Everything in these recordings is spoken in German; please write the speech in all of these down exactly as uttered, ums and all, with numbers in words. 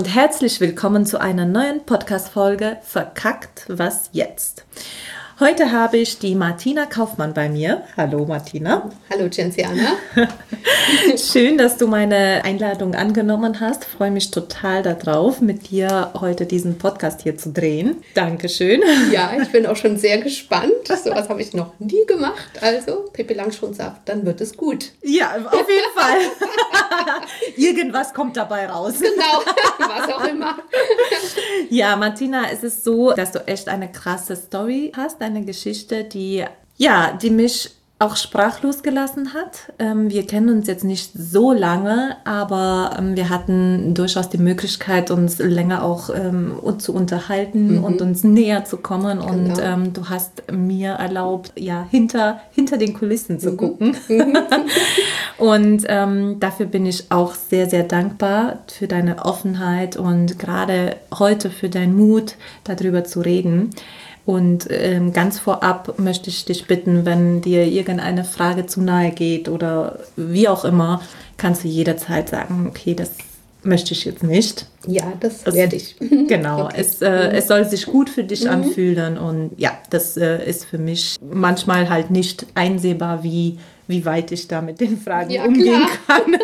und herzlich willkommen zu einer neuen Podcast-Folge Verkackt, was jetzt? Heute habe ich die Martina Kaufmann bei mir. Hallo Martina. Hallo Genziana. Schön, dass du meine Einladung angenommen hast. Ich freue mich total darauf, mit dir heute diesen Podcast hier zu drehen. Dankeschön. Ja, ich bin auch schon sehr gespannt. So was habe ich noch nie gemacht. Also, Pippi Langstrumpf sagt, dann wird es gut. Ja, auf jeden Fall. Irgendwas kommt dabei raus. Genau, was auch immer. Ja, Martina, es ist so, dass du echt eine krasse Story hast, eine Geschichte, die, ja, die mich auch sprachlos gelassen hat. Ähm, wir kennen uns jetzt nicht so lange, aber ähm, wir hatten durchaus die Möglichkeit, uns länger auch ähm, zu unterhalten mhm. und uns näher zu kommen. Genau. Und ähm, du hast mir erlaubt, ja, hinter, hinter den Kulissen zu mhm. gucken. Mhm. Und ähm, dafür bin ich auch sehr, sehr dankbar für deine Offenheit und gerade heute für deinen Mut, darüber zu reden. Und ähm, ganz vorab möchte ich dich bitten, wenn dir irgendeine Frage zu nahe geht oder wie auch immer, kannst du jederzeit sagen, okay, das möchte ich jetzt nicht. Ja, das es, werde ich. Genau, okay. es, äh, mhm. es soll sich gut für dich mhm. anfühlen und ja, das äh, ist für mich manchmal halt nicht einsehbar, wie, wie weit ich da mit den Fragen ja, umgehen klar. kann.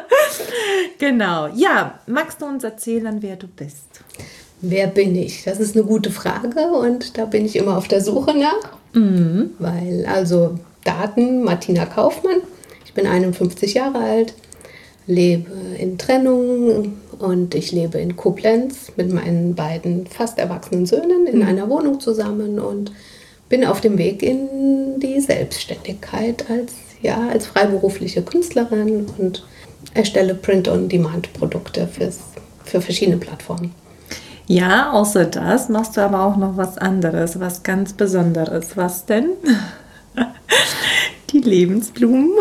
Genau, ja, magst du uns erzählen, wer du bist? Wer bin ich? Das ist eine gute Frage und da bin ich immer auf der Suche nach. Mhm. Weil, also Daten, Martina Kaufmann, ich bin einundfünfzig Jahre alt, lebe in Trennung und ich lebe in Koblenz mit meinen beiden fast erwachsenen Söhnen in mhm. einer Wohnung zusammen und bin auf dem Weg in die Selbstständigkeit als, ja, als freiberufliche Künstlerin und erstelle Print-on-Demand-Produkte fürs, für verschiedene Plattformen. Ja, außer das machst du aber auch noch was anderes, was ganz Besonderes. Was denn? Die Lebensblumen.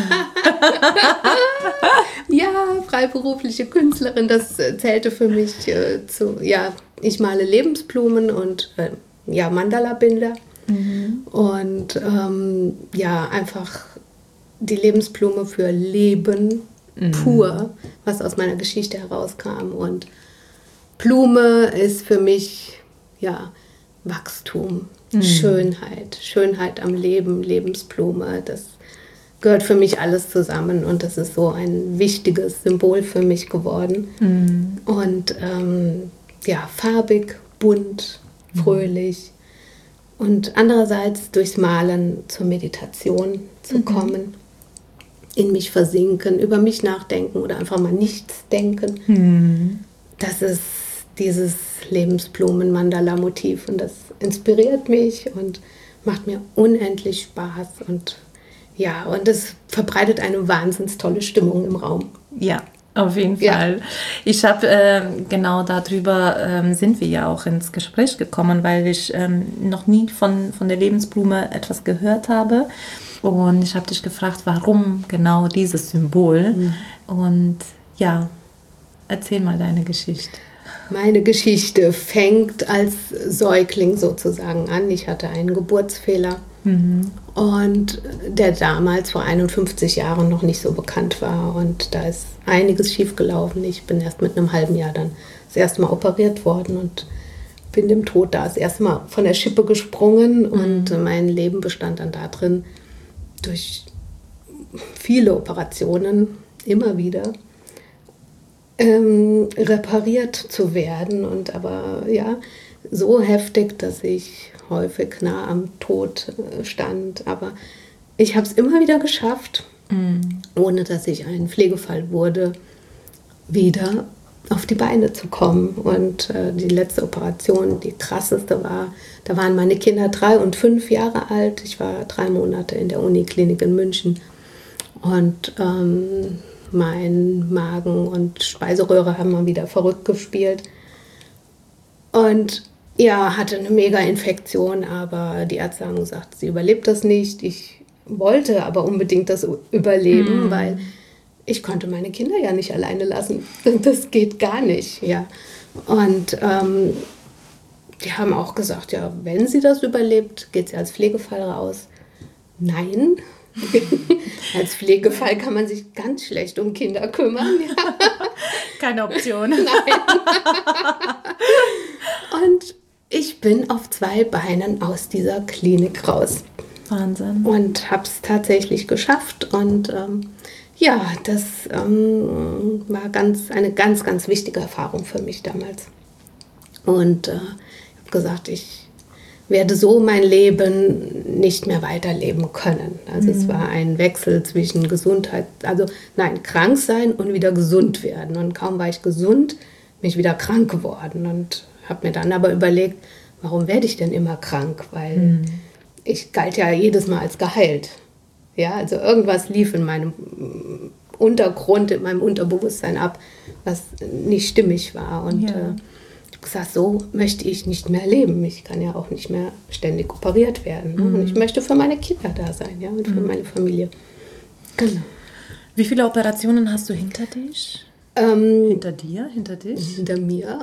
Ja, freiberufliche Künstlerin, das zählte für mich äh, zu, ja, ich male Lebensblumen und äh, ja, Mandala-Bilder. Mhm. Und ähm, ja, einfach die Lebensblume für Leben mhm. pur, was aus meiner Geschichte herauskam. Und Blume ist für mich, ja, Wachstum, mhm. Schönheit, Schönheit am Leben, Lebensblume, das gehört für mich alles zusammen und das ist so ein wichtiges Symbol für mich geworden. Mhm. Und ähm, ja, farbig, bunt, fröhlich mhm. und andererseits durchs Malen zur Meditation zu mhm. kommen, in mich versinken, über mich nachdenken oder einfach mal nichts denken. Mhm. Das ist dieses Lebensblumen-Mandala-Motiv und das inspiriert mich und macht mir unendlich Spaß und ja, und es verbreitet eine wahnsinnig tolle Stimmung im Raum. Ja, auf jeden Fall. Ja. Ich habe, äh, genau darüber ähm, sind wir ja auch ins Gespräch gekommen, weil ich ähm, noch nie von, von der Lebensblume etwas gehört habe und ich habe dich gefragt, warum genau dieses Symbol mhm. und ja, erzähl mal deine Geschichte. Meine Geschichte fängt als Säugling sozusagen an. Ich hatte einen Geburtsfehler mhm. und der damals vor einundfünfzig Jahren noch nicht so bekannt war. Und da ist einiges schiefgelaufen. Ich bin erst mit einem halben Jahr dann das erste Mal operiert worden und bin dem Tod da das erste Mal von der Schippe gesprungen. Mhm. Und mein Leben bestand dann darin, durch viele Operationen immer wieder Ähm, repariert zu werden und aber ja, so heftig, dass ich häufig nah am Tod äh, stand. Aber ich habe es immer wieder geschafft, mm. ohne dass ich ein Pflegefall wurde, wieder auf die Beine zu kommen. Und äh, die letzte Operation, die krasseste war, da waren meine Kinder drei und fünf Jahre alt. Ich war drei Monate in der Uniklinik in München und ähm, mein Magen und Speiseröhre haben mal wieder verrückt gespielt. Und ja, hatte eine Mega-Infektion, aber die Ärzte haben gesagt, sie überlebt das nicht. Ich wollte aber unbedingt das überleben, mm. weil ich konnte meine Kinder ja nicht alleine lassen. Das geht gar nicht, ja. Und ähm, die haben auch gesagt, ja, wenn sie das überlebt, geht sie als Pflegefall raus. Nein. Als Pflegefall kann man sich ganz schlecht um Kinder kümmern. Ja. keine Option. Nein. Und ich bin auf zwei Beinen aus dieser Klinik raus. Wahnsinn. Und habe es tatsächlich geschafft. Und ähm, ja, das ähm, war ganz, eine ganz, ganz wichtige Erfahrung für mich damals. Und äh, ich habe gesagt, ich werde so mein Leben nicht mehr weiterleben können. Also mhm. es war ein Wechsel zwischen Gesundheit, also nein, krank sein und wieder gesund werden. Und kaum war ich gesund, bin ich wieder krank geworden. Und habe mir dann aber überlegt, warum werde ich denn immer krank? Weil mhm. ich galt ja jedes Mal als geheilt. Ja, also irgendwas lief in meinem Untergrund, in meinem Unterbewusstsein ab, was nicht stimmig war. Und ja. äh, gesagt, so möchte ich nicht mehr leben. Ich kann ja auch nicht mehr ständig operiert werden. Ne? Mhm. Und ich möchte für meine Kinder da sein, ja, und für mhm. meine Familie. Genau. Wie viele Operationen hast du hinter dich? Ähm, hinter dir? Hinter dich? Hinter mir.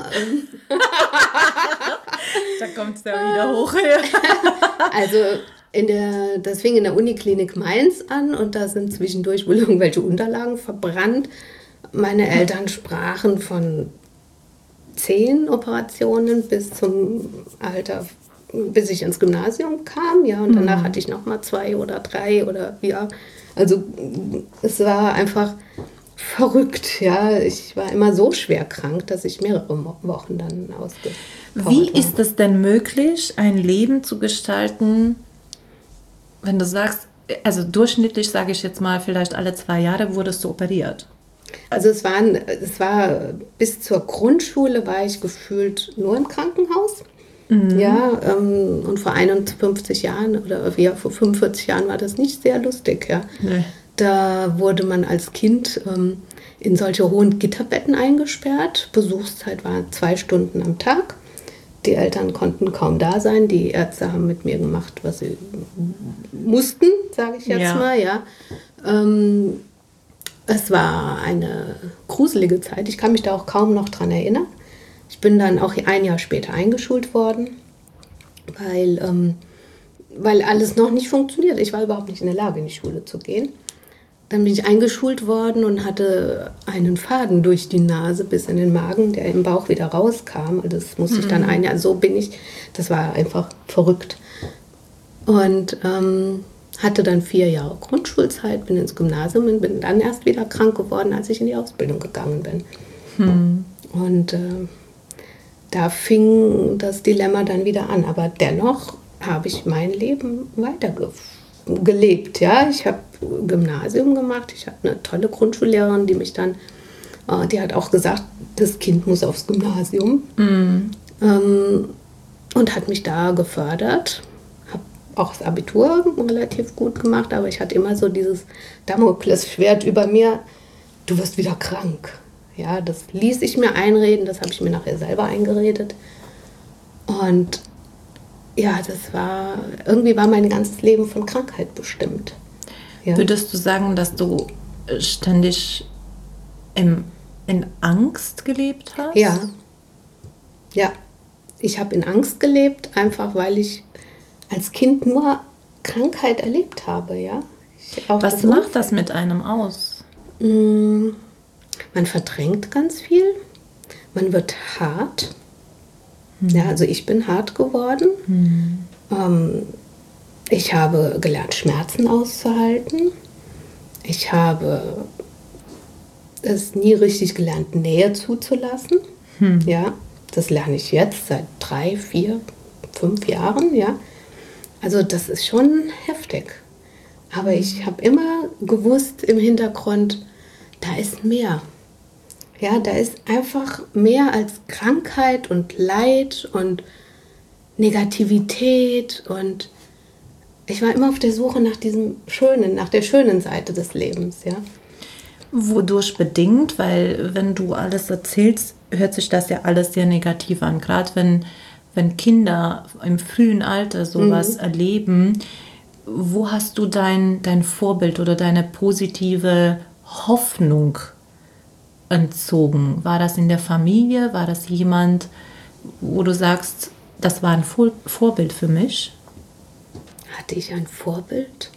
Da kommt es ja wieder hoch. Also in der, das fing in der Uniklinik Mainz an und da sind zwischendurch wohl irgendwelche Unterlagen verbrannt. Meine Eltern sprachen von zehn Operationen bis zum Alter, bis ich ins Gymnasium kam, ja, und danach mhm. hatte ich noch mal zwei oder drei oder ja, also es war einfach verrückt, ja, ich war immer so schwer krank, dass ich mehrere Wochen dann ausgepowert Wie war. Ist es denn möglich, ein Leben zu gestalten, wenn du sagst, also durchschnittlich sage ich jetzt mal, vielleicht alle zwei Jahre wurdest du operiert? Also es, waren, es war bis zur Grundschule war ich gefühlt nur im Krankenhaus. Mhm. Ja, ähm, und vor einundfünfzig Jahren oder ja, vor fünfundvierzig Jahren war das nicht sehr lustig. Ja. Nee. Da wurde man als Kind ähm, in solche hohen Gitterbetten eingesperrt. Besuchszeit war zwei Stunden am Tag. Die Eltern konnten kaum da sein. Die Ärzte haben mit mir gemacht, was sie mussten, sage ich jetzt ja. mal. Ja. Ähm, Es war eine gruselige Zeit. Ich kann mich da auch kaum noch dran erinnern. Ich bin dann auch ein Jahr später eingeschult worden, weil, ähm, weil alles noch nicht funktioniert. Ich war überhaupt nicht in der Lage, in die Schule zu gehen. Dann bin ich eingeschult worden und hatte einen Faden durch die Nase bis in den Magen, der im Bauch wieder rauskam. Also das musste mhm. ich dann ein Jahr, so bin ich, das war einfach verrückt. Und ähm, hatte dann vier Jahre Grundschulzeit, bin ins Gymnasium und bin dann erst wieder krank geworden, als ich in die Ausbildung gegangen bin. Hm. Und äh, da fing das Dilemma dann wieder an. Aber dennoch habe ich mein Leben weitergelebt. Ja? Ich habe Gymnasium gemacht, ich hatte eine tolle Grundschullehrerin, die mich dann, äh, die hat auch gesagt, das Kind muss aufs Gymnasium. Hm. Ähm, und hat mich da gefördert. Auch das Abitur relativ gut gemacht, aber ich hatte immer so dieses Damoklesschwert über mir, du wirst wieder krank. Ja, das ließ ich mir einreden, das habe ich mir nachher selber eingeredet. Und ja, das war, irgendwie war mein ganzes Leben von Krankheit bestimmt. Ja. Würdest du sagen, dass du ständig im, in Angst gelebt hast? Ja, ja. Ich habe in Angst gelebt, einfach weil ich als Kind nur Krankheit erlebt habe, ja. Was macht das mit einem aus? Man verdrängt ganz viel, man wird hart. Hm. Ja, also ich bin hart geworden. Hm. Ähm, ich habe gelernt, Schmerzen auszuhalten. Ich habe es nie richtig gelernt, Nähe zuzulassen. Hm. Ja, das lerne ich jetzt seit drei, vier, fünf Jahren, ja. Also das ist schon heftig. Aber ich habe immer gewusst im Hintergrund, da ist mehr. Ja, da ist einfach mehr als Krankheit und Leid und Negativität. Und ich war immer auf der Suche nach diesem Schönen, nach der schönen Seite des Lebens, ja. Wodurch bedingt? Weil wenn du alles erzählst, hört sich das ja alles sehr negativ an. Gerade wenn Wenn Kinder im frühen Alter sowas mhm. erleben, wo hast du dein, dein Vorbild oder deine positive Hoffnung entzogen? War das in der Familie? War das jemand, wo du sagst, das war ein Vor- Vorbild für mich? Hatte ich ein Vorbild?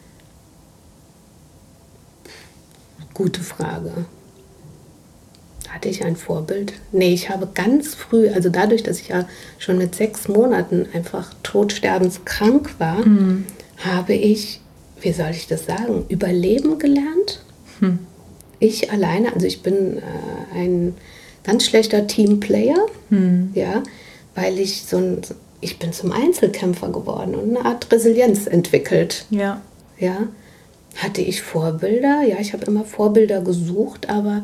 Gute Frage. Hatte ich ein Vorbild? Nee, ich habe ganz früh, also dadurch, dass ich ja schon mit sechs Monaten einfach todsterbenskrank war, mhm. habe ich, wie soll ich das sagen, Überleben gelernt. Hm. Ich alleine, also ich bin äh, ein ganz schlechter Teamplayer, hm. ja, weil ich so ein, ich bin zum Einzelkämpfer geworden und eine Art Resilienz entwickelt. Ja. Ja. Hatte ich Vorbilder? Ja, ich habe immer Vorbilder gesucht, aber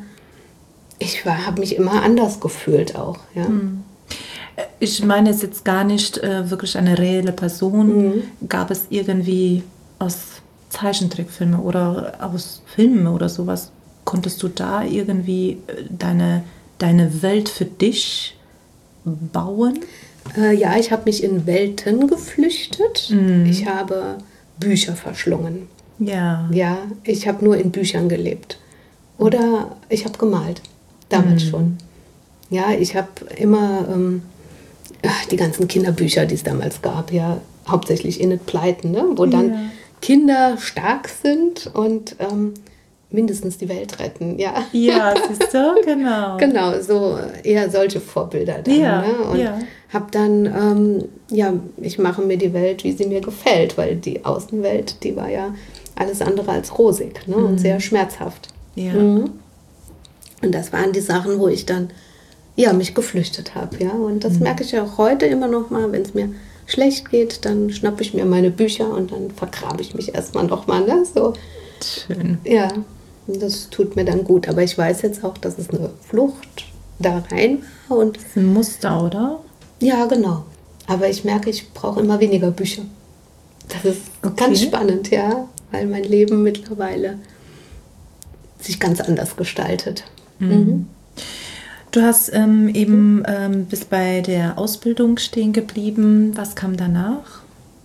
ich habe mich immer anders gefühlt auch. Ja. Hm. Ich meine, es ist jetzt gar nicht äh, wirklich eine reelle Person. Mhm. Gab es irgendwie aus Zeichentrickfilmen oder aus Filmen oder sowas, konntest du da irgendwie deine, deine Welt für dich bauen? Äh, ja, ich habe mich in Welten geflüchtet. Mhm. Ich habe Bücher verschlungen. Ja. Ja, ich habe nur in Büchern gelebt. Oder ich habe gemalt. Damals mhm. schon. Ja, ich habe immer ähm, die ganzen Kinderbücher, die es damals gab, ja, hauptsächlich Enid Blyton, ne? Wo dann ja. Kinder stark sind und ähm, mindestens die Welt retten, ja. Ja, siehst du, genau. Genau, so eher solche Vorbilder dann. Ja, ne? Und ja. habe dann, ähm, ja, ich mache mir die Welt, wie sie mir gefällt, weil die Außenwelt, die war ja alles andere als rosig, ne? Mhm. Und sehr schmerzhaft. Ja. Mhm. Und das waren die Sachen, wo ich dann, ja, mich geflüchtet habe, ja. Und das mhm. merke ich ja auch heute immer noch mal, wenn es mir schlecht geht, dann schnappe ich mir meine Bücher und dann vergrabe ich mich erstmal noch mal, ne? So. Schön. Ja, das tut mir dann gut. Aber ich weiß jetzt auch, dass es eine Flucht da rein war. Und das ist ein Muster, oder? Ja, genau. Aber ich merke, ich brauche immer weniger Bücher. Das ist okay. Ganz spannend, ja, weil mein Leben mittlerweile sich ganz anders gestaltet. Mhm. Mhm. Du hast ähm, eben ähm, bis bei der Ausbildung stehen geblieben. Was kam danach?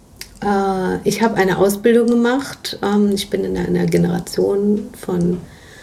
Äh, ich habe eine Ausbildung gemacht. Ähm, ich bin in einer Generation von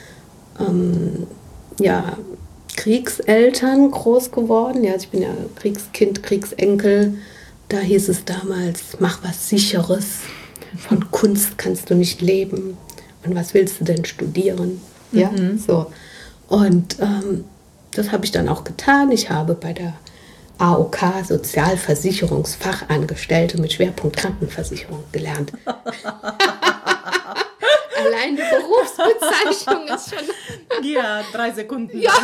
ähm, ja, Kriegseltern groß geworden. Ja, ich bin ja Kriegskind, Kriegsenkel. Da hieß es damals, mach was Sicheres. Von Kunst kannst du nicht leben. Und was willst du denn studieren? Ja, mhm. so. Und ähm, das habe ich dann auch getan. Ich habe bei der A O K Sozialversicherungsfachangestellte mit Schwerpunkt Krankenversicherung gelernt. Allein die Berufsbezeichnung ist schon... Ja, drei Sekunden ja.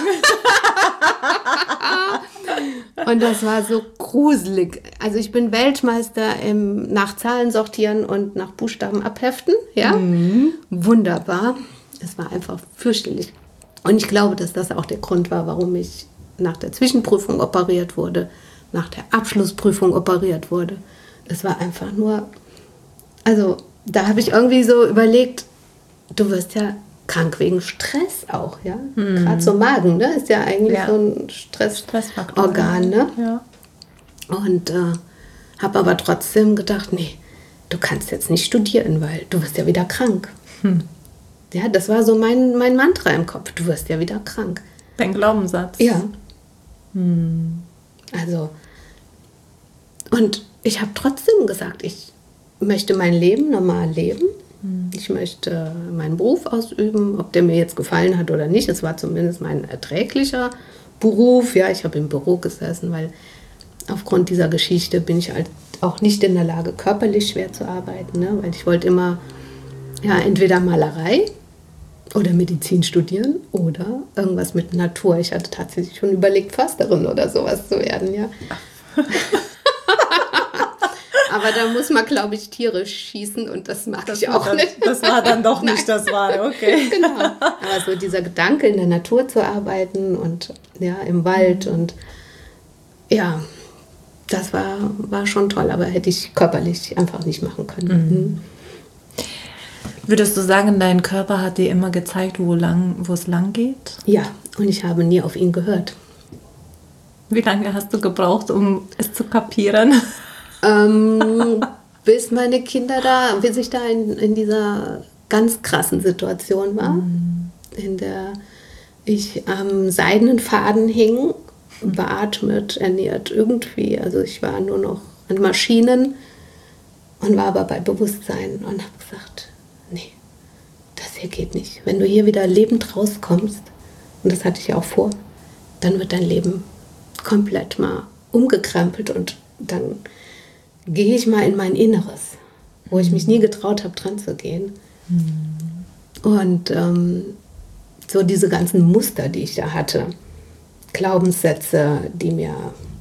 lang. Und das war so gruselig. Also ich bin Weltmeister im nach Zahlen sortieren und nach Buchstaben abheften. Ja, mhm. Wunderbar. Es war einfach fürchterlich. Und ich glaube, dass das auch der Grund war, warum ich nach der Zwischenprüfung operiert wurde, nach der Abschlussprüfung operiert wurde. Es war einfach nur, also da habe ich irgendwie so überlegt, du wirst ja krank wegen Stress auch, ja. Hm. Gerade so Magen, ne, ist ja eigentlich ja. so ein Stressorgan, ne. Ja. Und äh, habe aber trotzdem gedacht, nee, du kannst jetzt nicht studieren, weil du wirst ja wieder krank. Hm. Ja, das war so mein, mein Mantra im Kopf, du wirst ja wieder krank. Dein Glaubenssatz. Ja. Hm. Also, und ich habe trotzdem gesagt, ich möchte mein Leben normal leben. Hm. Ich möchte meinen Beruf ausüben, ob der mir jetzt gefallen hat oder nicht. Es war zumindest mein erträglicher Beruf. Ja, ich habe im Büro gesessen, weil aufgrund dieser Geschichte bin ich halt auch nicht in der Lage, körperlich schwer zu arbeiten. Ne? Weil ich wollte immer, ja, entweder Malerei oder Medizin studieren oder irgendwas mit Natur. Ich hatte tatsächlich schon überlegt, Försterin oder sowas zu werden, ja. Aber da muss man, glaube ich, Tiere schießen und das mag das ich auch dann, nicht. Das war dann doch nicht das Wahre, okay. Genau. Aber so dieser Gedanke, in der Natur zu arbeiten und ja, im Wald mhm. und ja, das war, war schon toll, aber hätte ich körperlich einfach nicht machen können. Mhm. Mhm. Würdest du sagen, dein Körper hat dir immer gezeigt, wo, lang, wo es lang geht? Ja, und ich habe nie auf ihn gehört. Wie lange hast du gebraucht, um es zu kapieren? Ähm, bis meine Kinder da, bis ich da in, in dieser ganz krassen Situation war, mm. in der ich am seidenen Faden hing, beatmet, ernährt, irgendwie. Also ich war nur noch an Maschinen und war aber bei Bewusstsein und habe gesagt, nee, das hier geht nicht. Wenn du hier wieder lebend rauskommst, und das hatte ich auch vor, dann wird dein Leben komplett mal umgekrempelt und dann gehe ich mal in mein Inneres, wo ich mich nie getraut habe, dran zu gehen. Mhm. Und ähm, so diese ganzen Muster, die ich da hatte, Glaubenssätze, die mir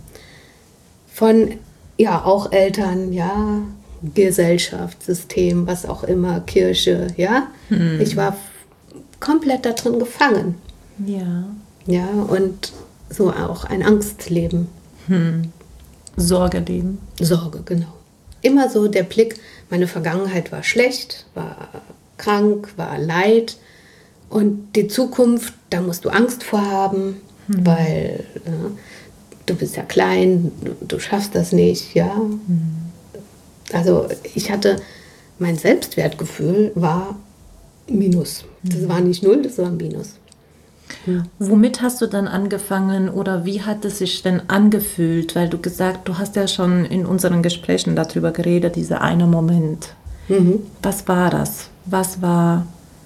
von, ja, auch Eltern, ja, Gesellschaft, System, was auch immer, Kirche, ja, mhm. ich war komplett da drin gefangen. Ja. Ja, und so auch ein Angstleben. Hm. Sorgeleben. Sorge, genau. Immer so der Blick, meine Vergangenheit war schlecht, war krank, war Leid. Und die Zukunft, da musst du Angst vor haben, hm. weil ja, du bist ja klein, du, du schaffst das nicht, ja. Hm. Also ich hatte, mein Selbstwertgefühl war Minus. Das hm. war nicht null, das war Minus. Ja. Womit hast du dann angefangen oder wie hat es sich denn angefühlt? Weil du gesagt, du hast ja schon in unseren Gesprächen darüber geredet, dieser eine Moment. Mhm. Was war das? Was war,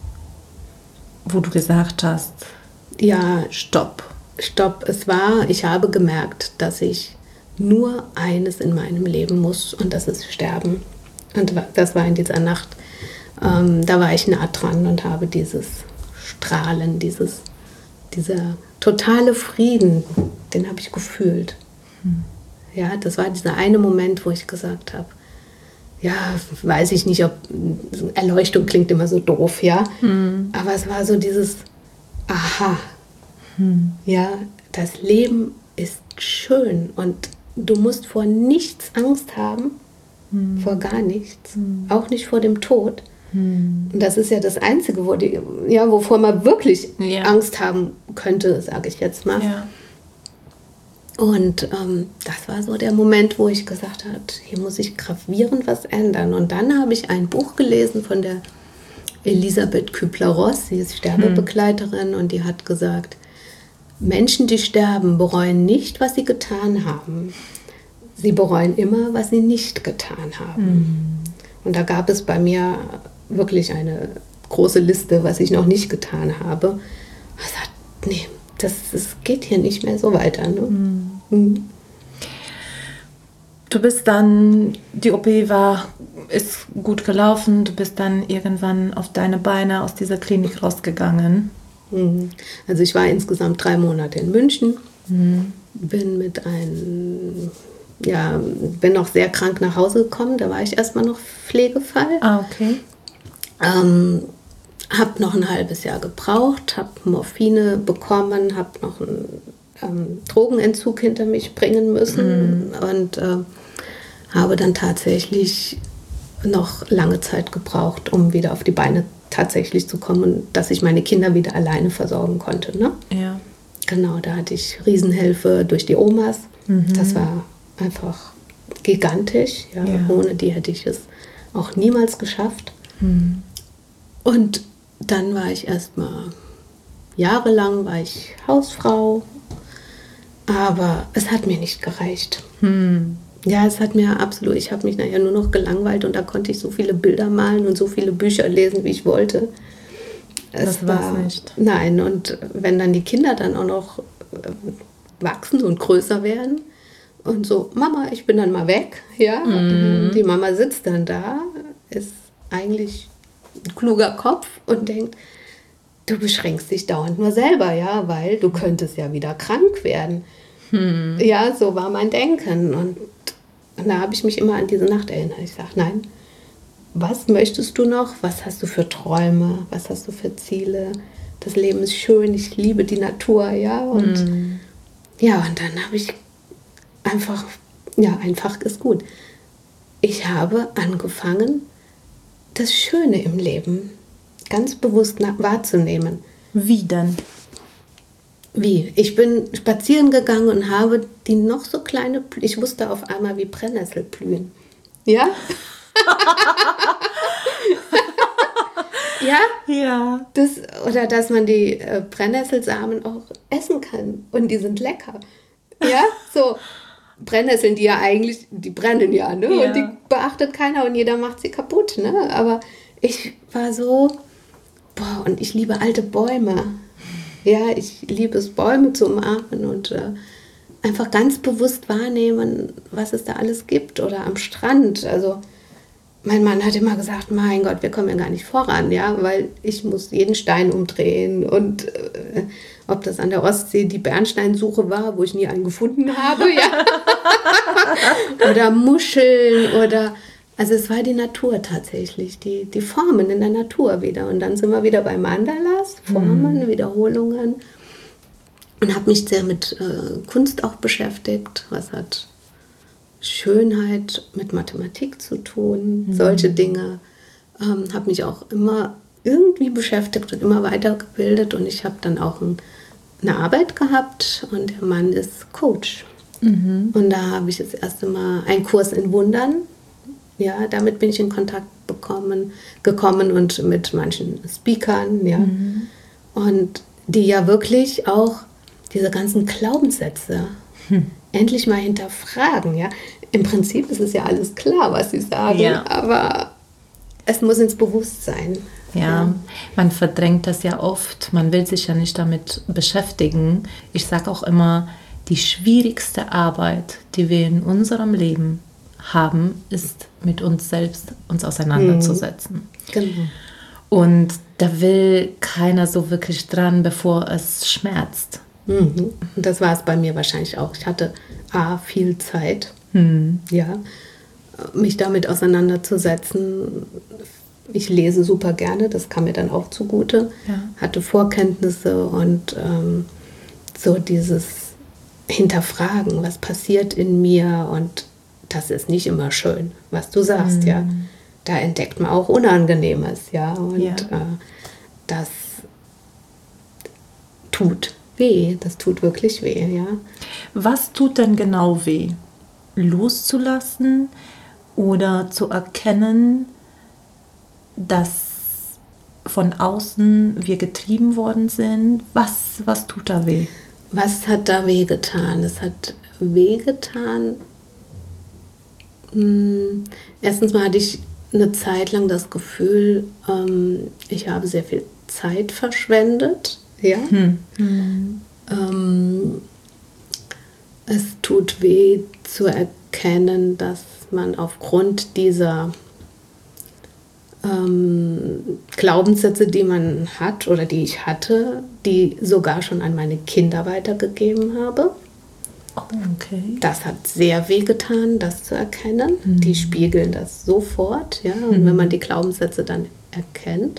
wo du gesagt hast, ja, stopp. Stopp, es war, ich habe gemerkt, dass ich nur eines in meinem Leben muss und das ist sterben. Und das war in dieser Nacht, ähm, da war ich nah dran und habe dieses Strahlen, dieses Dieser totale Frieden, den habe ich gefühlt. Hm. Ja, das war dieser eine Moment, wo ich gesagt habe, ja, weiß ich nicht, ob Erleuchtung klingt immer so doof, ja, hm. aber es war so dieses Aha, hm. ja, das Leben ist schön und du musst vor nichts Angst haben, hm. vor gar nichts, hm. auch nicht vor dem Tod. Und das ist ja das Einzige, wo die, ja, wovor man wirklich ja. Angst haben könnte, sage ich jetzt mal. Ja. Und ähm, das war so der Moment, wo ich gesagt habe, hier muss ich gravierend was ändern. Und dann habe ich ein Buch gelesen von der Elisabeth Kübler-Ross, sie ist Sterbebegleiterin, hm. und die hat gesagt, Menschen, die sterben, bereuen nicht, was sie getan haben. Sie bereuen immer, was sie nicht getan haben. Hm. Und da gab es bei mir wirklich eine große Liste, was ich noch nicht getan habe. Ich sagte, nee, das, das geht hier nicht mehr so weiter. Ne? Mhm. Mhm. Du bist dann, die O P war, ist gut gelaufen, du bist dann irgendwann auf deine Beine aus dieser Klinik rausgegangen. Mhm. Also ich war insgesamt drei Monate in München, mhm. bin mit einem... Ja, bin noch sehr krank nach Hause gekommen. Da war ich erstmal noch Pflegefall. Ah, okay. Ähm, habe noch ein halbes Jahr gebraucht, habe Morphine bekommen, habe noch einen ähm, Drogenentzug hinter mich bringen müssen mm. und äh, habe dann tatsächlich noch lange Zeit gebraucht, um wieder auf die Beine tatsächlich zu kommen und dass ich meine Kinder wieder alleine versorgen konnte. Ne? Ja. Genau, da hatte ich Riesenhilfe durch die Omas. Mhm. Das war einfach gigantisch. Ja. Ja. Ohne die hätte ich es auch niemals geschafft. Hm. Und dann war ich erstmal, jahrelang war ich Hausfrau, aber es hat mir nicht gereicht. Hm. Ja, es hat mir absolut, ich habe mich nachher nur noch gelangweilt und da konnte ich so viele Bilder malen und so viele Bücher lesen, wie ich wollte. Es das war es nicht. Nein, und wenn dann die Kinder dann auch noch wachsen und größer werden, und so, Mama, ich bin dann mal weg. Ja, mm. Die Mama sitzt dann da, ist eigentlich ein kluger Kopf und denkt, du beschränkst dich dauernd nur selber, ja, weil du könntest ja wieder krank werden. Mm. Ja, so war mein Denken. Und, und da habe ich mich immer an diese Nacht erinnert. Ich sage, nein, was möchtest du noch? Was hast du für Träume? Was hast du für Ziele? Das Leben ist schön, ich liebe die Natur, ja. Und mm. ja, und dann habe ich einfach, ja, einfach ist gut. Ich habe angefangen, das Schöne im Leben ganz bewusst wahrzunehmen. Wie denn? Wie? Ich bin spazieren gegangen und habe die noch so kleine, ich wusste auf einmal, wie Brennnessel blühen. Ja? Ja? Ja. Das, oder dass man die äh, Brennnesselsamen auch essen kann und die sind lecker. Ja? So. Brennnesseln, die ja eigentlich, die brennen ja, ne? Ja. Und die beachtet keiner und jeder macht sie kaputt, ne? Aber ich war so, boah, und ich liebe alte Bäume. Ja, ich liebe es, Bäume zu umarmen und äh, einfach ganz bewusst wahrnehmen, was es da alles gibt. Oder am Strand. Also mein Mann hat immer gesagt, mein Gott, wir kommen ja gar nicht voran, ja, weil ich muss jeden Stein umdrehen. Und äh, ob das an der Ostsee die Bernsteinsuche war, wo ich nie einen gefunden habe, ja. Oder Muscheln oder... Also es war die Natur tatsächlich, die, die Formen in der Natur wieder. Und dann sind wir wieder bei Mandalas, Formen, mhm. Wiederholungen. Und habe mich sehr mit äh, Kunst auch beschäftigt. Was hat Schönheit mit Mathematik zu tun? Mhm. Solche Dinge. Ähm, habe mich auch immer irgendwie beschäftigt und immer weitergebildet. Und ich habe dann auch ein, eine Arbeit gehabt und der Mann ist Coach. Mhm. Und da habe ich das erste Mal einen Kurs in Wundern. Ja, damit bin ich in Kontakt bekommen, gekommen und mit manchen Speakern, ja. Mhm. Und die ja wirklich auch diese ganzen Glaubenssätze hm. endlich mal hinterfragen, ja. Im Prinzip ist es ja alles klar, was sie sagen, ja. aber es muss ins Bewusstsein. Ja, ja, man verdrängt das ja oft, man will sich ja nicht damit beschäftigen. Ich sage auch immer, die schwierigste Arbeit, die wir in unserem Leben haben, ist mit uns selbst uns auseinanderzusetzen. Mhm. Genau. Und da will keiner so wirklich dran, bevor es schmerzt. Mhm. Und das war es bei mir wahrscheinlich auch. Ich hatte A, viel Zeit, mhm. ja, mich damit auseinanderzusetzen. Ich lese super gerne, das kam mir dann auch zugute. Ja. Hatte Vorkenntnisse und ähm, so dieses Hinterfragen, was passiert in mir, und das ist nicht immer schön, was du sagst, mhm. ja. Da entdeckt man auch Unangenehmes, ja. Und ja. Äh, das tut weh, das tut wirklich weh, ja. Was tut denn genau weh? Loszulassen oder zu erkennen, dass von außen wir getrieben worden sind? Was, was tut da weh? Was hat da weh getan? Es hat weh getan. Erstens mal hatte ich eine Zeit lang das Gefühl, ähm, ich habe sehr viel Zeit verschwendet. Ja? Hm. Hm. Ähm, es tut weh zu erkennen, dass man aufgrund dieser ähm, Glaubenssätze, die man hat oder die ich hatte, die sogar schon an meine Kinder weitergegeben habe. Okay. Das hat sehr wehgetan, das zu erkennen. Mhm. Die spiegeln das sofort, ja. Und mhm. wenn man die Glaubenssätze dann erkennt,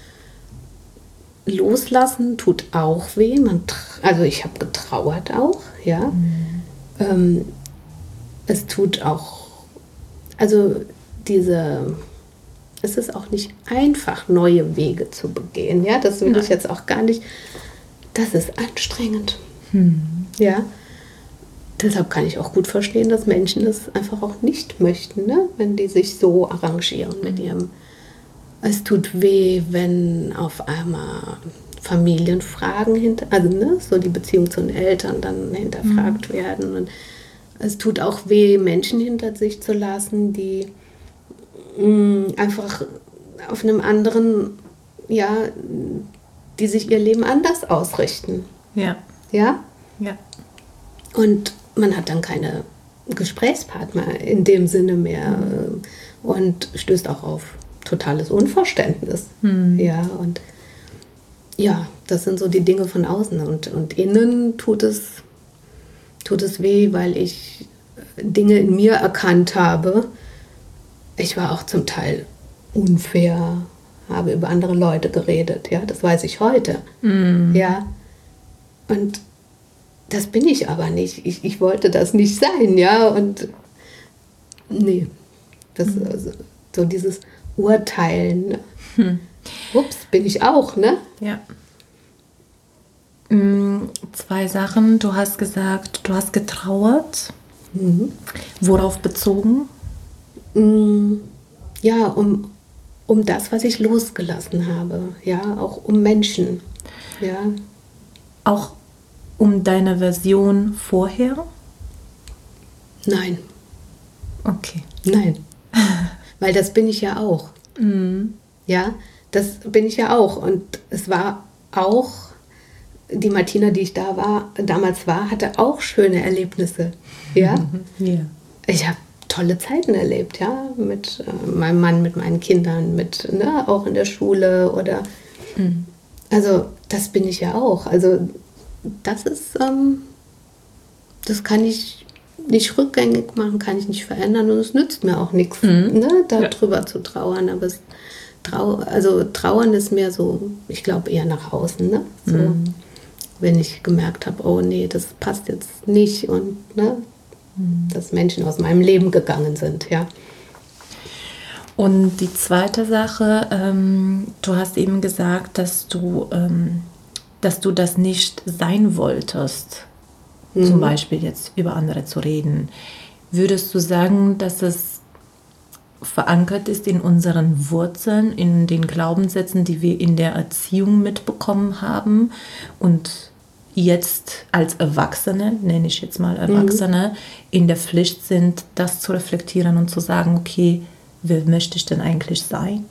loslassen tut auch weh. Man, also ich habe getrauert auch, ja. Mhm. Ähm, es tut auch, also diese, es ist auch nicht einfach, neue Wege zu begehen, ja. Das will Nein. ich jetzt auch gar nicht. Das ist anstrengend, mhm. ja. Deshalb kann ich auch gut verstehen, dass Menschen das einfach auch nicht möchten, ne? Wenn die sich so arrangieren mit ihrem. Es tut weh, wenn auf einmal Familienfragen hinter, also ne, so die Beziehung zu den Eltern dann hinterfragt mhm. werden. Und es tut auch weh, Menschen hinter sich zu lassen, die mh, einfach auf einem anderen, ja, die sich ihr Leben anders ausrichten. Ja. Ja? Ja. Und man hat dann keine Gesprächspartner in dem Sinne mehr mhm. und stößt auch auf totales Unverständnis. Mhm. Ja, und ja, das sind so die Dinge von außen. Und, und innen tut es, tut es weh, weil ich Dinge in mir erkannt habe. Ich war auch zum Teil unfair, habe über andere Leute geredet. Ja, das weiß ich heute. Mhm. Ja, und das bin ich aber nicht. Ich, ich wollte das nicht sein, ja. Und nee, das mhm. also, so dieses Urteilen. Hm. Ups, bin ich auch, ne? Ja. Mhm, zwei Sachen. Du hast gesagt, du hast getrauert. Mhm. Worauf bezogen? Mhm. Ja, um, um das, was ich losgelassen habe. Ja, auch um Menschen. Ja. Auch um deine Version vorher? Nein. Okay. Nein. Weil das bin ich ja auch. Mhm. Ja, das bin ich ja auch. Und es war auch die Martina, die ich da war, damals war, hatte auch schöne Erlebnisse. Ja, ja. Ich habe tolle Zeiten erlebt, ja, mit äh, meinem Mann, mit meinen Kindern, mit, ne, auch in der Schule oder, mhm. also das bin ich ja auch. Also das ist, ähm, das kann ich nicht rückgängig machen, kann ich nicht verändern und es nützt mir auch nichts, mhm. ne, darüber ja. zu trauern. Aber es, trau, also trauern ist mehr so, ich glaube eher nach außen, ne, so, mhm. wenn ich gemerkt habe, oh nee, das passt jetzt nicht und ne, mhm. dass Menschen aus meinem Leben gegangen sind, ja. Und die zweite Sache, ähm, du hast eben gesagt, dass du, ähm, dass du das nicht sein wolltest, mhm. zum Beispiel jetzt über andere zu reden. Würdest du sagen, dass es verankert ist in unseren Wurzeln, in den Glaubenssätzen, die wir in der Erziehung mitbekommen haben und jetzt als Erwachsene, nenne ich jetzt mal Erwachsene, mhm. in der Pflicht sind, das zu reflektieren und zu sagen, okay, wer möchte ich denn eigentlich sein?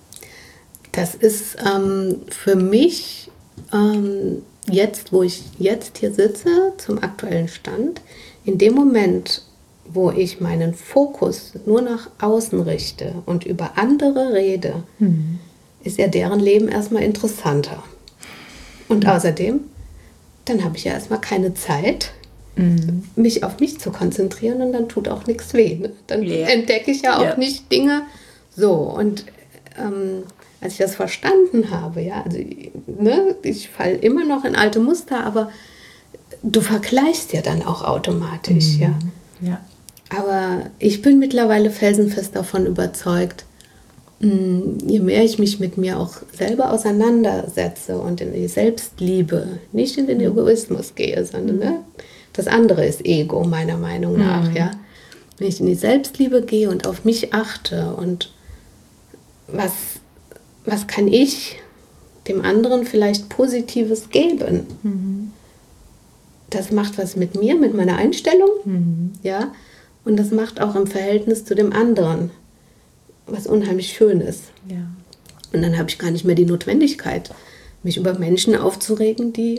Das ist ähm, für mich ähm, jetzt, wo ich jetzt hier sitze, zum aktuellen Stand, in dem Moment, wo ich meinen Fokus nur nach außen richte und über andere rede, mhm. ist ja deren Leben erstmal interessanter. Und mhm. außerdem, dann habe ich ja erstmal keine Zeit, mhm. mich auf mich zu konzentrieren und dann tut auch nichts weh. Ne? Dann yeah. entdecke ich ja auch yeah. nicht Dinge so. Und ähm, als ich das verstanden habe, ja, also ne, ich falle immer noch in alte Muster, aber du vergleichst ja dann auch automatisch, mhm. ja. ja. Aber ich bin mittlerweile felsenfest davon überzeugt, mh, je mehr ich mich mit mir auch selber auseinandersetze und in die Selbstliebe, nicht in den mhm. Egoismus gehe, sondern ne, das andere ist Ego, meiner Meinung nach, mhm. ja. Wenn ich in die Selbstliebe gehe und auf mich achte und was, was kann ich dem anderen vielleicht Positives geben? Mhm. Das macht was mit mir, mit meiner Einstellung, mhm. ja. Und das macht auch im Verhältnis zu dem anderen was unheimlich Schönes. Ja. Und dann habe ich gar nicht mehr die Notwendigkeit, mich über Menschen aufzuregen, die,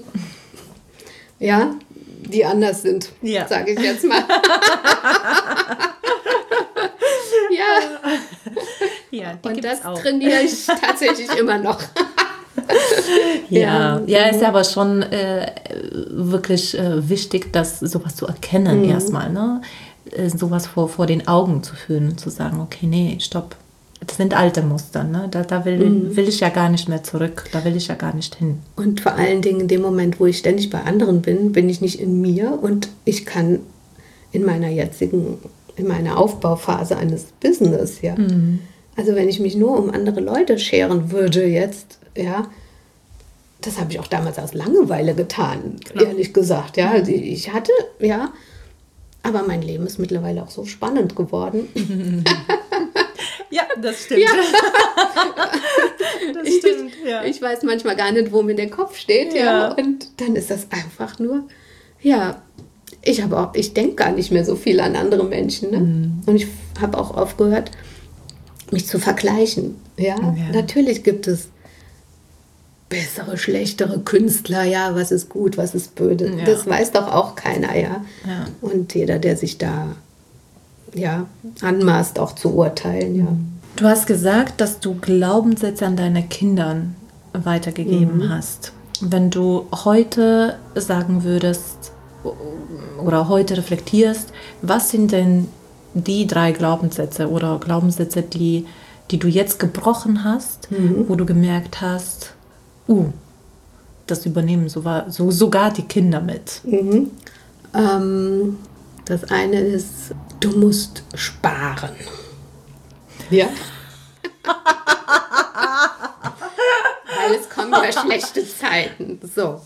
ja, die anders sind, ja. sage ich jetzt mal. ja. ja Und das auch. trainiere ich tatsächlich immer noch. ja, ja, ja, ist aber schon äh, wirklich äh, wichtig, das sowas zu erkennen mhm. erstmal, ne? Äh, sowas vor, vor den Augen zu führen und zu sagen, okay, nee, stopp, das sind alte Muster, ne? Da, da will, mhm. will ich ja gar nicht mehr zurück, da will ich ja gar nicht hin. Und vor allen Dingen in dem Moment, wo ich ständig bei anderen bin, bin ich nicht in mir und ich kann in meiner jetzigen, in meiner Aufbauphase eines Business, ja, mhm. also wenn ich mich nur um andere Leute scheren würde jetzt, ja, das habe ich auch damals aus Langeweile getan, Klar. ehrlich gesagt. Ja, also ich hatte, ja, aber mein Leben ist mittlerweile auch so spannend geworden. ja, das stimmt. Ja. das stimmt, ja. Ich, ich weiß manchmal gar nicht, wo mir der Kopf steht, ja. ja, und dann ist das einfach nur, ja, ich habe auch, ich denke gar nicht mehr so viel an andere Menschen, ne? Mhm. Und ich habe auch aufgehört, mich zu vergleichen. Ja, ja. Natürlich gibt es bessere, schlechtere Künstler, ja, was ist gut, was ist böse. Ja. Das weiß doch auch keiner, ja? ja. Und jeder, der sich da ja, anmaßt, auch zu urteilen, ja. Du hast gesagt, dass du Glaubenssätze an deine Kindern weitergegeben mhm. hast. Wenn du heute sagen würdest oder heute reflektierst, was sind denn die drei Glaubenssätze oder Glaubenssätze, die, die du jetzt gebrochen hast, mhm. wo du gemerkt hast, uh, das übernehmen so, so, sogar die Kinder mit. Mhm. Ähm, das eine ist, du musst sparen. Ja. Weil es kommen ja schlechte Zeiten. So.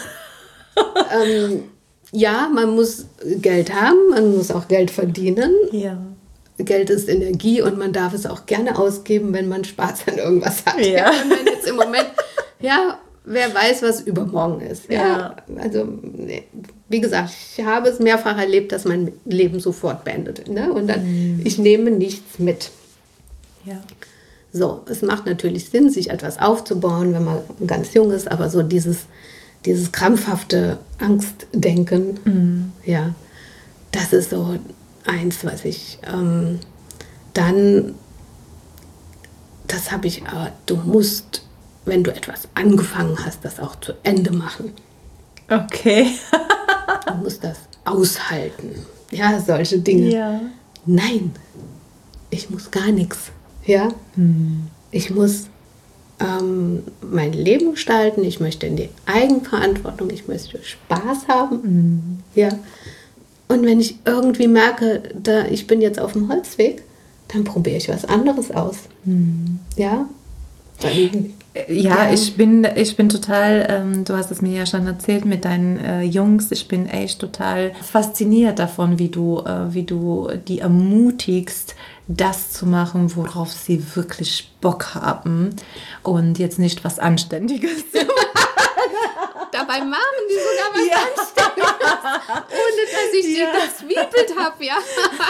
ähm, ja, man muss Geld haben, man muss auch Geld verdienen. Ja. Geld ist Energie und man darf es auch gerne ausgeben, wenn man Spaß an irgendwas hat. Ja. Ja, und wenn jetzt im Moment, ja, wer weiß, was übermorgen ist. Ja, ja. Also, wie gesagt, ich habe es mehrfach erlebt, dass mein Leben sofort beendet. Ne? Und dann, mhm. ich nehme nichts mit. Ja. So, es macht natürlich Sinn, sich etwas aufzubauen, wenn man ganz jung ist, aber so dieses, dieses krampfhafte Angstdenken, mhm. ja, das ist so eins, was ich ähm, dann, das habe ich, äh, du musst, wenn du etwas angefangen hast, das auch zu Ende machen. Okay. Du musst das aushalten. Ja, solche Dinge. Ja. Nein, ich muss gar nichts. Ja, hm. ich muss ähm, mein Leben gestalten. Ich möchte in die Eigenverantwortung. Ich möchte Spaß haben. Hm. Ja. Und wenn ich irgendwie merke, da ich bin jetzt auf dem Holzweg, dann probiere ich was anderes aus. Hm. Ja. Dann, Ja, ja, ich bin, ich bin total, ähm, du hast es mir ja schon erzählt mit deinen äh, Jungs, ich bin echt total fasziniert davon, wie du, äh, wie du die ermutigst, das zu machen, worauf sie wirklich Bock haben und jetzt nicht was Anständiges. Dabei machen die sogar was ja. Anständiges, ohne dass ich ja. die gezwiebelt habe, ja.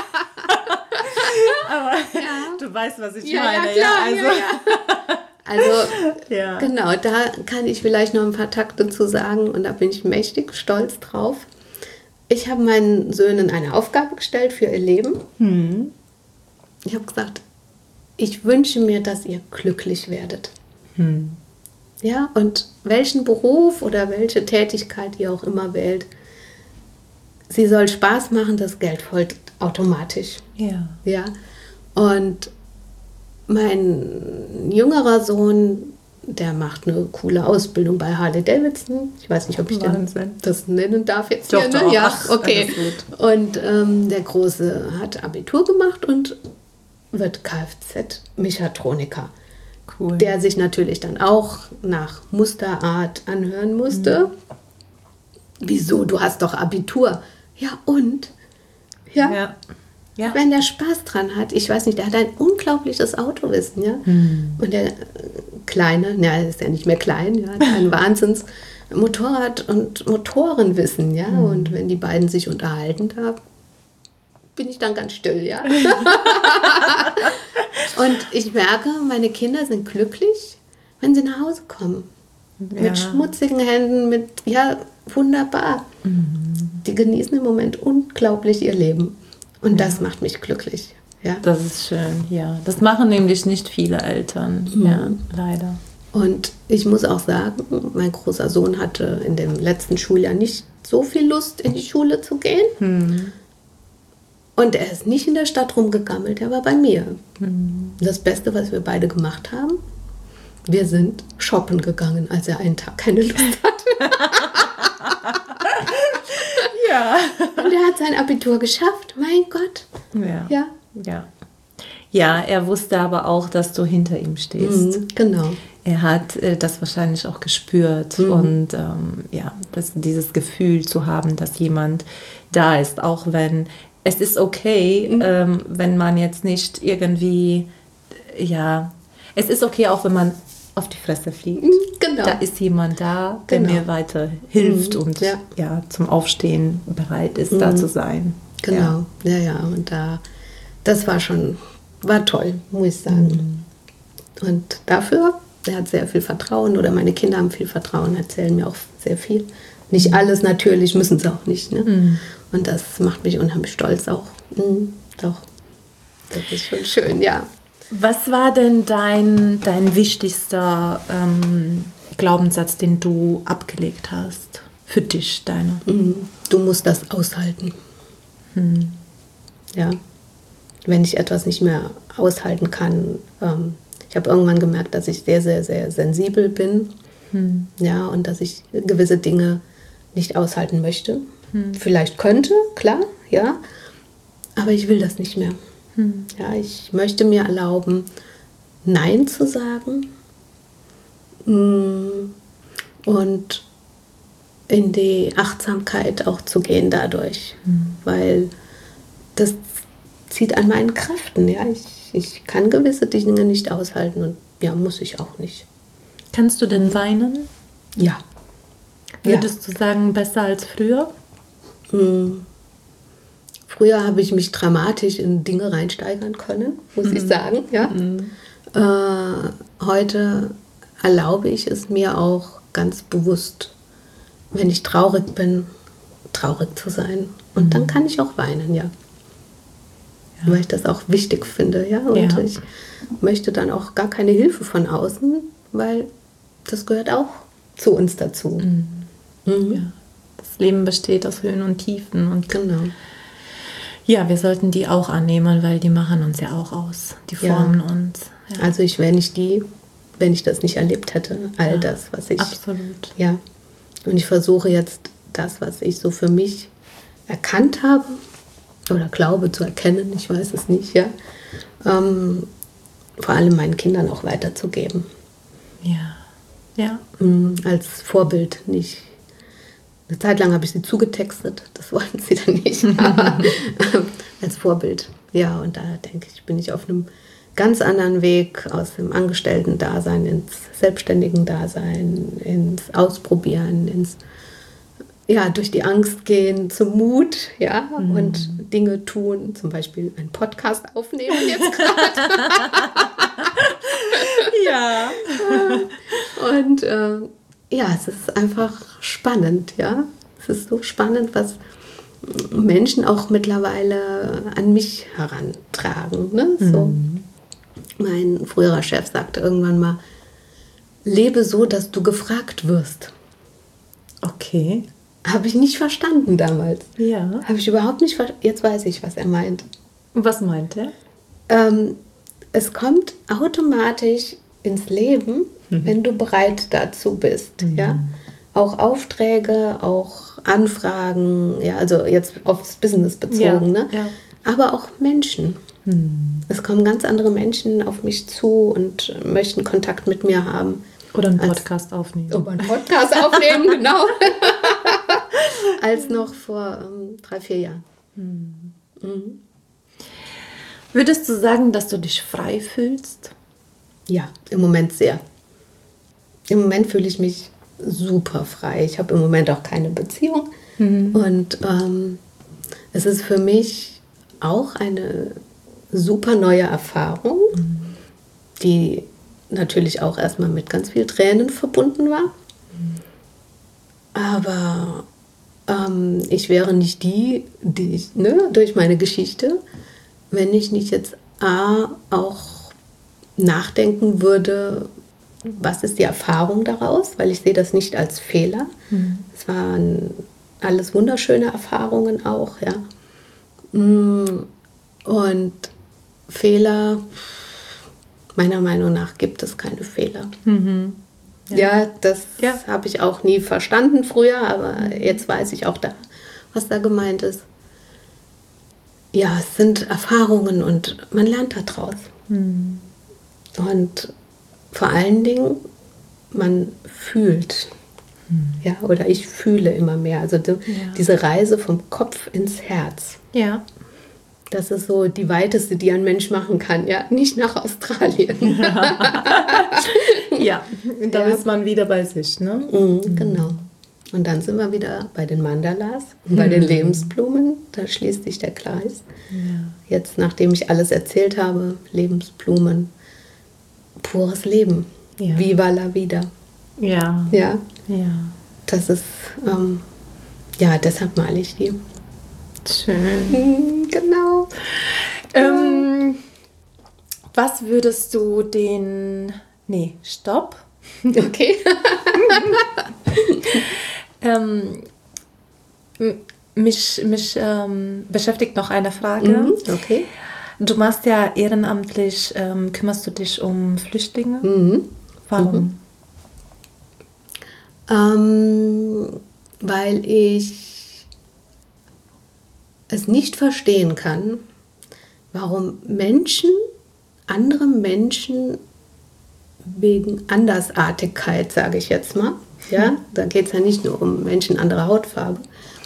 Aber ja. du weißt, was ich ja, meine. Ja, klar, also. ja, ja. Also, ja. genau, da kann ich vielleicht noch ein paar Takte zu sagen und da bin ich mächtig stolz drauf. Ich habe meinen Söhnen eine Aufgabe gestellt für ihr Leben. Hm. Ich habe gesagt, ich wünsche mir, dass ihr glücklich werdet. Hm. Ja, und welchen Beruf oder welche Tätigkeit ihr auch immer wählt, sie soll Spaß machen, das Geld folgt automatisch. Ja. Ja, und mein jüngerer Sohn, der macht eine coole Ausbildung bei Harley Davidson. Ich weiß nicht, ob ich den, das nennen darf jetzt. Doch, hier, doch. Ne? Ja, Ach, okay. Und ähm, der Große hat Abitur gemacht und wird Kfz-Mechatroniker. Cool. Der sich natürlich dann auch nach Musterart anhören musste. Mhm. Wieso? Du hast doch Abitur. Ja, und? Ja. ja. Ja. Wenn der Spaß dran hat, ich weiß nicht, der hat ein unglaubliches Autowissen, ja. Hm. Und der Kleine, na, ist ja nicht mehr klein, ja, hat ein Wahnsinns Motorrad- und Motorenwissen, ja. Hm. Und wenn die beiden sich unterhalten, da bin ich dann ganz still, ja. Und ich merke, meine Kinder sind glücklich, wenn sie nach Hause kommen. Ja. Mit schmutzigen Händen, mit, ja, wunderbar. Mhm. Die genießen im Moment unglaublich ihr Leben. Und das ja. macht mich glücklich. Ja. Das ist schön, ja. Das machen nämlich nicht viele Eltern, mhm. ja, leider. Und ich muss auch sagen, mein großer Sohn hatte in dem letzten Schuljahr nicht so viel Lust, in die Schule zu gehen. Mhm. Und er ist nicht in der Stadt rumgegammelt, er war bei mir. Mhm. Das Beste, was wir beide gemacht haben, wir sind shoppen gegangen, als er einen Tag keine Lust hatte. Ja. Und er hat sein Abitur geschafft, mein Gott. Ja. Ja. Ja. Ja, er wusste aber auch, dass du hinter ihm stehst. Mhm, genau. Er hat äh, das wahrscheinlich auch gespürt mhm. und ähm, ja, das, dieses Gefühl zu haben, dass jemand da ist, auch wenn es ist okay, mhm. ähm, wenn man jetzt nicht irgendwie, ja, es ist okay, auch wenn man auf die Fresse fliegt. Genau. Da ist jemand da, der genau. mir weiter hilft mhm. und ja. ja, zum Aufstehen bereit ist, mhm. da zu sein. Genau, ja, ja, ja. Und da, das war schon, war toll, muss ich sagen. Mhm. Und dafür, er hat sehr viel Vertrauen oder meine Kinder haben viel Vertrauen, erzählen mir auch sehr viel. Nicht alles natürlich, müssen sie auch nicht. Ne? Mhm. Und das macht mich unheimlich stolz auch. Mhm, doch, das ist schon schön, ja. Was war denn dein, dein wichtigster ähm, Glaubenssatz, den du abgelegt hast? Für dich, deine? Du musst das aushalten. Hm. Ja. Wenn ich etwas nicht mehr aushalten kann. Ähm, ich habe irgendwann gemerkt, dass ich sehr, sehr, sehr sensibel bin. Hm. Ja, und dass ich gewisse Dinge nicht aushalten möchte. Hm. Vielleicht könnte, klar, ja. Aber ich will das nicht mehr. Ja, ich möchte mir erlauben, Nein zu sagen und in die Achtsamkeit auch zu gehen dadurch, mhm. weil das zieht an meinen Kräften. Ja, ich, ich kann gewisse Dinge nicht aushalten und ja, muss ich auch nicht. Kannst du denn weinen? Ja. Würdest ja. du sagen, besser als früher? Mhm. Früher habe ich mich dramatisch in Dinge reinsteigern können, muss mhm. ich sagen. Ja? Mhm. Äh, heute erlaube ich es mir auch ganz bewusst wenn ich traurig bin, traurig zu sein. Und mhm. dann kann ich auch weinen, ja. ja. Weil ich das auch wichtig finde, ja. Und ja. ich möchte dann auch gar keine Hilfe von außen, weil das gehört auch zu uns dazu. Mhm. Mhm. Ja. Das Leben besteht aus Höhen und Tiefen. Und genau. Ja, wir sollten die auch annehmen, weil die machen uns ja auch aus. Die formen ja. uns. Ja. Also ich wäre nicht die, wenn ich das nicht erlebt hätte. All ja, das, was ich... Absolut. Ja. Und ich versuche jetzt das, was ich so für mich erkannt habe oder glaube zu erkennen, ich weiß es nicht, ja, ähm, vor allem meinen Kindern auch weiterzugeben. Ja. Ja. Als Vorbild nicht. Eine Zeit lang habe ich sie zugetextet, das wollten sie dann nicht, aber als Vorbild. Ja, und da denke ich, bin ich auf einem ganz anderen Weg aus dem Angestellten-Dasein ins Selbstständigen-Dasein, ins Ausprobieren, ins ja, durch die Angst gehen zum Mut, ja, mhm. und Dinge tun, zum Beispiel einen Podcast aufnehmen jetzt gerade. Ja. Und äh, ja, es ist einfach spannend, ja. Es ist so spannend, was Menschen auch mittlerweile an mich herantragen. Ne? Mhm. So. Mein früherer Chef sagte irgendwann mal, lebe so, dass du gefragt wirst. Okay. Habe ich nicht verstanden damals. Ja. Habe ich überhaupt nicht verstanden. Jetzt weiß ich, was er meint. Und was meint er? Ähm, es kommt automatisch ins Leben, mhm. wenn du bereit dazu bist. Mhm. Ja? Auch Aufträge, auch Anfragen, ja, also jetzt aufs Business bezogen, ja, ne? Ja. Aber auch Menschen. Mhm. Es kommen ganz andere Menschen auf mich zu und möchten Kontakt mit mir haben. Oder einen Podcast als, aufnehmen. Oder einen Podcast aufnehmen, genau. Als noch vor ähm, drei, vier Jahren. Mhm. Mhm. Würdest du sagen, dass du dich frei fühlst? Ja, im Moment sehr. Im Moment fühle ich mich super frei. Ich habe im Moment auch keine Beziehung. Mhm. Und ähm, es ist für mich auch eine super neue Erfahrung, mhm. die natürlich auch erstmal mit ganz viel Tränen verbunden war. Mhm. Aber ähm, ich wäre nicht die, die ich, ne, durch meine Geschichte, wenn ich nicht jetzt A, auch nachdenken würde, was ist die Erfahrung daraus, weil ich sehe das nicht als Fehler. Mhm. Es waren alles wunderschöne Erfahrungen auch, ja. Und Fehler, meiner Meinung nach gibt es keine Fehler. Mhm. Ja. ja, das ja. habe ich auch nie verstanden früher, aber jetzt weiß ich auch da, was da gemeint ist. Ja, es sind Erfahrungen und man lernt daraus. Mhm. Und vor allen Dingen, man fühlt. Mhm. Ja, oder ich fühle immer mehr. Also die, ja. diese Reise vom Kopf ins Herz. Ja. Das ist so die weiteste, die ein Mensch machen kann. Ja, nicht nach Australien. Ja, da ja. ist man wieder bei sich, ne? Mhm, genau. Und dann sind wir wieder bei den Mandalas, mhm. bei den Lebensblumen. Da schließt sich der Kreis. Ja. Jetzt, nachdem ich alles erzählt habe, Lebensblumen, pures Leben. Ja. Viva la vida. Ja. Ja. Ja. Das ist, ähm, ja, deshalb male ich die. Schön. Genau. Ähm, was würdest du den... Nee, stopp. Okay. ähm, mich mich ähm, beschäftigt noch eine Frage. Mhm, okay. Du machst ja ehrenamtlich, ähm, kümmerst du dich um Flüchtlinge. Mhm. Warum? Mhm. Ähm, weil ich es nicht verstehen kann, warum Menschen, andere Menschen wegen Andersartigkeit, sage ich jetzt mal, ja, mhm. da geht es ja nicht nur um Menschen anderer Hautfarbe,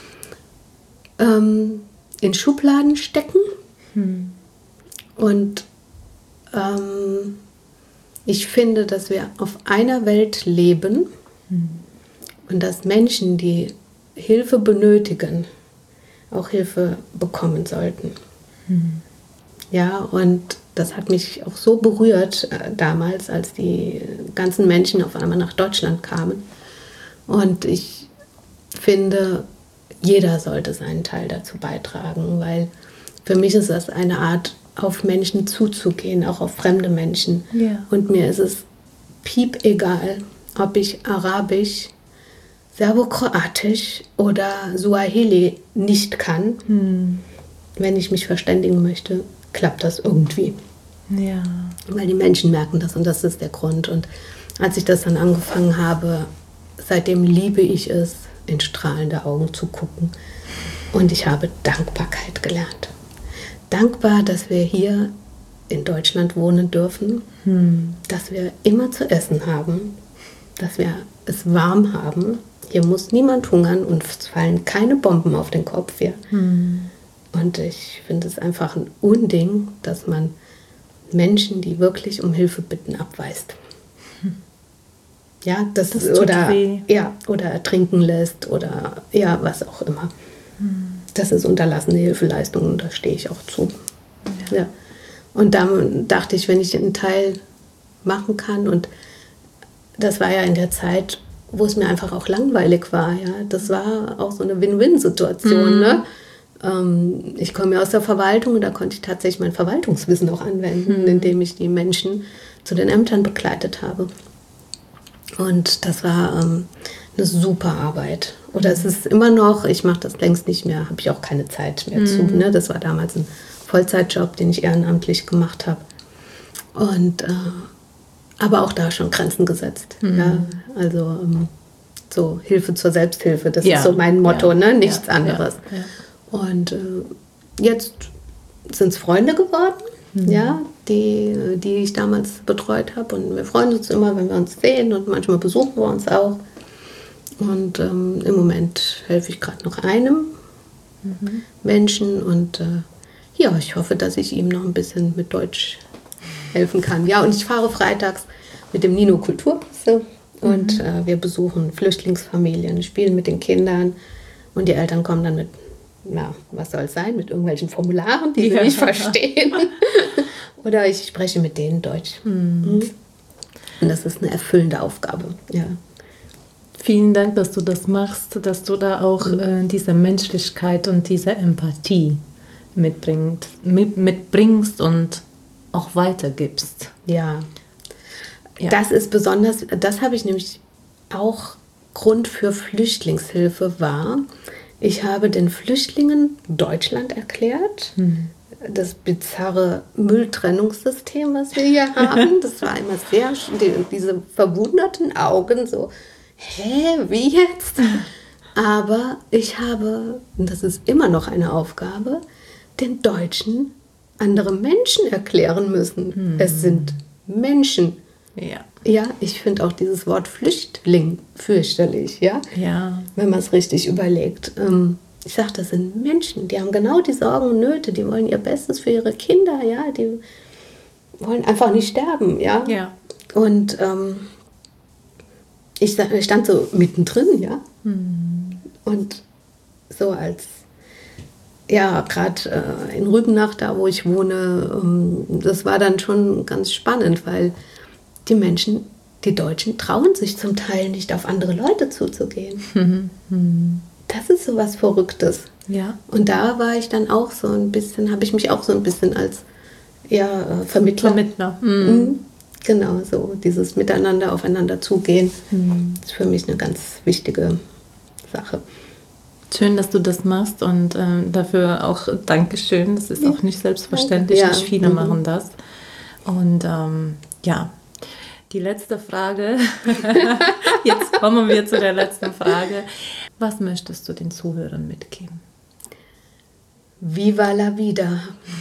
ähm, in Schubladen stecken. Mhm. Und ähm, ich finde, dass wir auf einer Welt leben mhm. und dass Menschen, die Hilfe benötigen, auch Hilfe bekommen sollten. Mhm. Ja, und das hat mich auch so berührt äh, damals, als die ganzen Menschen auf einmal nach Deutschland kamen. Und ich finde, jeder sollte seinen Teil dazu beitragen, weil für mich ist das eine Art, auf Menschen zuzugehen, auch auf fremde Menschen. Ja. Und mir ist es piep egal, ob ich Arabisch, Serbokroatisch oder Suaheli nicht kann. Hm. Wenn ich mich verständigen möchte, klappt das irgendwie. Ja. Weil die Menschen merken das und das ist der Grund. Und als ich das dann angefangen habe, seitdem liebe ich es, in strahlende Augen zu gucken. Und ich habe Dankbarkeit gelernt. Dankbar, dass wir hier in Deutschland wohnen dürfen, hm. dass wir immer zu essen haben, dass wir es warm haben. Hier muss niemand hungern und es fallen keine Bomben auf den Kopf hier. Hm. Und ich finde es einfach ein Unding, dass man Menschen, die wirklich um Hilfe bitten, abweist. Hm. Ja, das, das tut oder, weh. Ja, oder ertrinken lässt oder ja, was auch immer. Hm. Das ist unterlassene Hilfeleistung und da stehe ich auch zu. Ja. Ja. Und dann dachte ich, wenn ich einen Teil machen kann, und das war ja in der Zeit, wo es mir einfach auch langweilig war. Ja. Das war auch so eine Win-Win-Situation. Mhm. Ne? Ähm, ich komme ja aus der Verwaltung und da konnte ich tatsächlich mein Verwaltungswissen auch anwenden, mhm. indem ich die Menschen zu den Ämtern begleitet habe. Und das war ähm, eine super Arbeit. Oder es ist immer noch, ich mache das längst nicht mehr, habe ich auch keine Zeit mehr mhm. zu. Ne? Das war damals ein Vollzeitjob, den ich ehrenamtlich gemacht habe. Und, äh, aber auch da schon Grenzen gesetzt. Mhm. Ja? Also ähm, so Hilfe zur Selbsthilfe, das ja. ist so mein Motto, ja. ne? Nichts ja. anderes. Ja. Ja. Und äh, jetzt sind es Freunde geworden, mhm. ja, die, die ich damals betreut habe. Und wir freuen uns immer, wenn wir uns sehen, und manchmal besuchen wir uns auch. Und ähm, im Moment helfe ich gerade noch einem mhm. Menschen. Und äh, ja, ich hoffe, dass ich ihm noch ein bisschen mit Deutsch helfen kann. Ja, und ich fahre freitags mit dem Nino Kulturbusse. Und mhm. äh, wir besuchen Flüchtlingsfamilien, spielen mit den Kindern. Und die Eltern kommen dann mit, ja, was soll es sein, mit irgendwelchen Formularen, die ja. sie nicht verstehen. Oder ich spreche mit denen Deutsch. Mhm. Und das ist eine erfüllende Aufgabe, ja. Vielen Dank, dass du das machst, dass du da auch mhm. äh, diese Menschlichkeit und diese Empathie mitbringt, mit, mitbringst und auch weitergibst. Ja. ja, das ist besonders, das habe ich nämlich auch Grund für Flüchtlingshilfe war. Ich habe den Flüchtlingen Deutschland erklärt, mhm. das bizarre Mülltrennungssystem, was wir hier haben. Das war immer sehr, die, diese verwunderten Augen so, hä, wie jetzt? Aber ich habe, und das ist immer noch eine Aufgabe, den Deutschen andere Menschen erklären müssen. Hm. Es sind Menschen. Ja. Ja, ich finde auch dieses Wort Flüchtling fürchterlich, ja. Ja. Wenn man es richtig überlegt. Ähm, ich sage, das sind Menschen, die haben genau die Sorgen und Nöte, die wollen ihr Bestes für ihre Kinder, ja, die wollen einfach nicht sterben, ja. Ja. Und ähm, ich stand so mittendrin, ja. Hm. Und so als, ja, gerade äh, in Rübenach, da wo ich wohne, ähm, das war dann schon ganz spannend, weil die Menschen, die Deutschen, trauen sich zum Teil nicht, auf andere Leute zuzugehen. Hm. Hm. Das ist so was Verrücktes. Ja. Und da war ich dann auch so ein bisschen, habe ich mich auch so ein bisschen als ja, Vermittler. Vermittler. Mhm. Genau, so dieses Miteinander aufeinander zugehen, mhm. ist für mich eine ganz wichtige Sache. Schön, dass du das machst und äh, dafür auch Dankeschön. Das ist ja. auch nicht selbstverständlich, ja. nicht viele mhm. machen das. Und ähm, ja, die letzte Frage, jetzt kommen wir zu der letzten Frage. Was möchtest du den Zuhörern mitgeben? Viva la vida.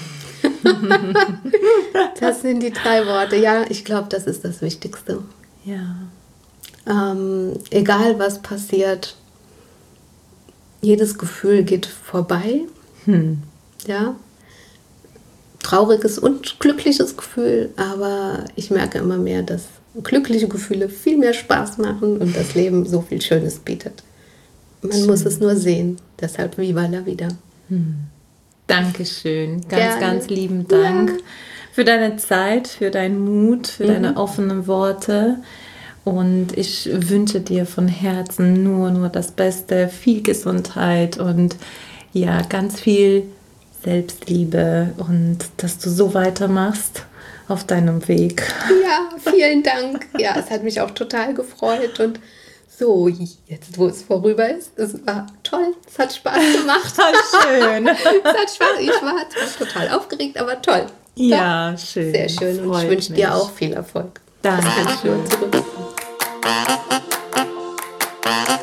Das sind die drei Worte. Ja, ich glaube, das ist das Wichtigste. Ja. Ähm, egal, was passiert, jedes Gefühl geht vorbei. Hm. Ja. Trauriges und glückliches Gefühl, aber ich merke immer mehr, dass glückliche Gefühle viel mehr Spaß machen und das Leben so viel Schönes bietet. Man Schön. muss es nur sehen. Deshalb viva la vida. Hm. Dankeschön. Ganz, Gerne. ganz lieben Dank ja. für deine Zeit, für deinen Mut, für mhm. deine offenen Worte. Und ich wünsche dir von Herzen nur, nur das Beste, viel Gesundheit und ja, ganz viel Selbstliebe und dass du so weitermachst auf deinem Weg. Ja, vielen Dank. Ja, es hat mich auch total gefreut und so, jetzt wo es vorüber ist, es war toll, es hat Spaß gemacht. Schön. Es hat Spaß, ich war zwar total aufgeregt, aber toll. Ja, schön. Sehr schön und Freut ich wünsche mich. dir auch viel Erfolg. Danke Das kann ich nur schön. zurückgeben.